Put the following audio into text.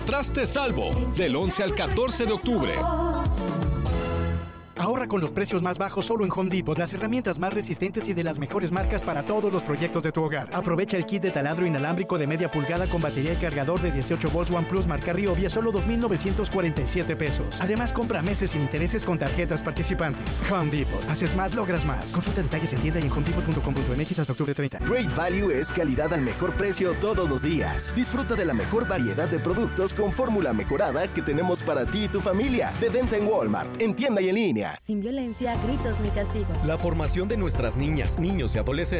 Traste Salvo, del 11 al 14 de octubre. Ahorra con los precios más bajos solo en Home Depot, las herramientas más resistentes y de las mejores marcas para todos los proyectos de tu hogar. Aprovecha el kit de taladro inalámbrico de media pulgada con batería y cargador de 18 volts OnePlus marca Ryobi, solo $2,947. Además, compra meses sin intereses con tarjetas participantes. Home Depot. Haces más, logras más. Consulta detalles en tienda y en homedepot.com.mx hasta octubre 30. Great Value es calidad al mejor precio todos los días. Disfruta de la mejor variedad de productos con fórmula mejorada que tenemos para ti y tu familia. De venta en Walmart, en tienda y en línea. Sin violencia, gritos ni castigos. La formación de nuestras niñas, niños y adolescentes